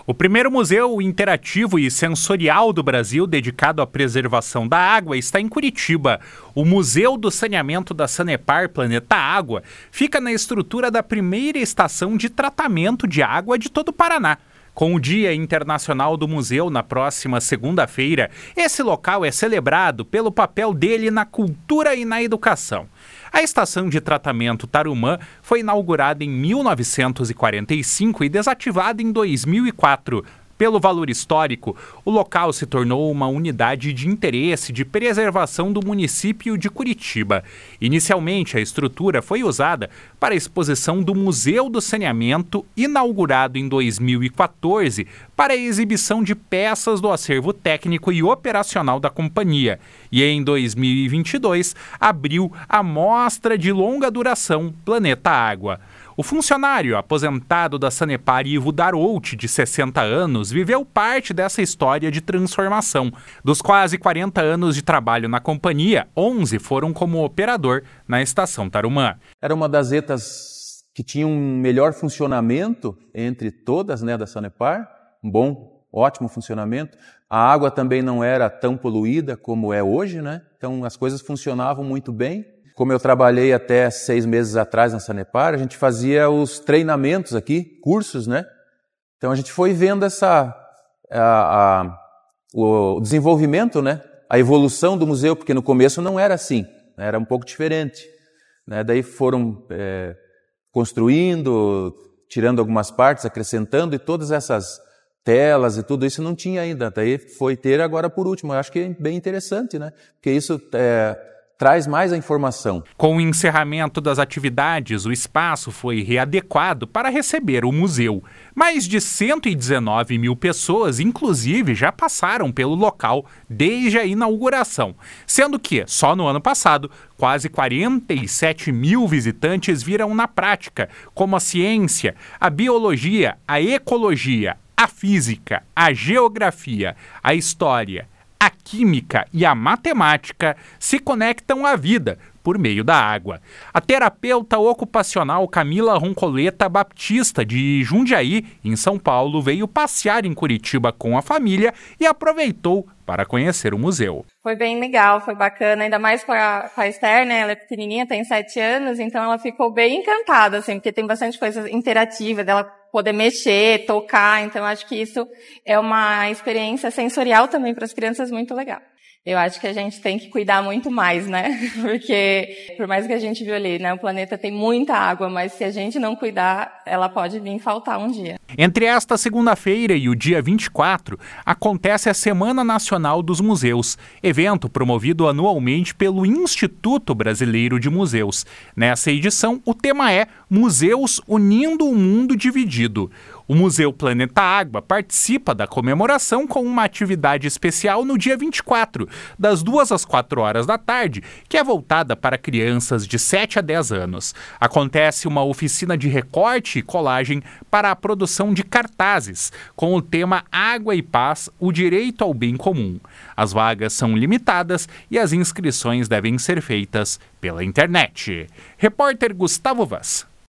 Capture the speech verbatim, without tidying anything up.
O primeiro museu interativo e sensorial do Brasil dedicado à preservação da água está em Curitiba. O Museu do Saneamento da Sanepar Planeta Água fica na estrutura da primeira estação de tratamento de água de todo o Paraná. Com o Dia Internacional do Museu na próxima segunda-feira, esse local é celebrado pelo papel dele na cultura e na educação. A estação de tratamento Tarumã foi inaugurada em mil novecentos e quarenta e cinco e desativada em dois mil e quatro. Pelo valor histórico, o local se tornou uma unidade de interesse de preservação do município de Curitiba. Inicialmente, a estrutura foi usada para a exposição do Museu do Saneamento, inaugurado em dois mil e quatorze, para a exibição de peças do acervo técnico e operacional da companhia. E em dois mil e vinte e dois, abriu a mostra de longa duração Planeta Água. O funcionário aposentado da Sanepar, Ivo Darout, de sessenta anos, viveu parte dessa história de transformação. Dos quase quarenta anos de trabalho na companhia, onze foram como operador na estação Tarumã. Era uma das ETAs que tinha um melhor funcionamento entre todas, né, da Sanepar, um bom, ótimo funcionamento. A água também não era tão poluída como é hoje, né? Então as coisas funcionavam muito bem. Como eu trabalhei até seis meses atrás na Sanepar, a gente fazia os treinamentos aqui, cursos, né? Então a gente foi vendo essa, a, a, o desenvolvimento, né? A evolução do museu, porque no começo não era assim, né? Era um pouco diferente, né? Daí foram é, construindo, tirando algumas partes, acrescentando, e todas essas telas e tudo isso não tinha ainda. Daí foi ter agora por último. Eu acho que é bem interessante, né? Porque isso é, traz mais a informação. Com o encerramento das atividades, o espaço foi readequado para receber o museu. Mais de cento e dezenove mil pessoas, inclusive, já passaram pelo local desde a inauguração, sendo que, só no ano passado, quase quarenta e sete mil visitantes viram na prática como a ciência, a biologia, a ecologia, a física, a geografia, a história, a química e a matemática se conectam à vida por meio da água. A terapeuta ocupacional Camila Roncoleta Baptista, de Jundiaí, em São Paulo, veio passear em Curitiba com a família e aproveitou para conhecer o museu. Foi bem legal, foi bacana, ainda mais com a, com a Esther, né? Ela é pequenininha, tem sete anos, então ela ficou bem encantada, assim, porque tem bastante coisa interativa dela poder mexer, tocar, então acho que isso é uma experiência sensorial também para as crianças muito legal. Eu acho que a gente tem que cuidar muito mais, né? Porque, por mais que a gente viu ali, né? O planeta tem muita água, mas se a gente não cuidar, ela pode vir faltar um dia. Entre esta segunda-feira e o dia vinte e quatro, acontece a Semana Nacional dos Museus, evento promovido anualmente pelo Instituto Brasileiro de Museus. Nessa edição, o tema é Museus Unindo o Mundo Dividido. O Museu Planeta Água participa da comemoração com uma atividade especial no dia vinte e quatro, das duas às quatro horas da tarde, que é voltada para crianças de sete a dez anos. Acontece uma oficina de recorte e colagem para a produção de cartazes, com o tema Água e Paz, o direito ao bem comum. As vagas são limitadas e as inscrições devem ser feitas pela internet. Repórter Gustavo Vaz.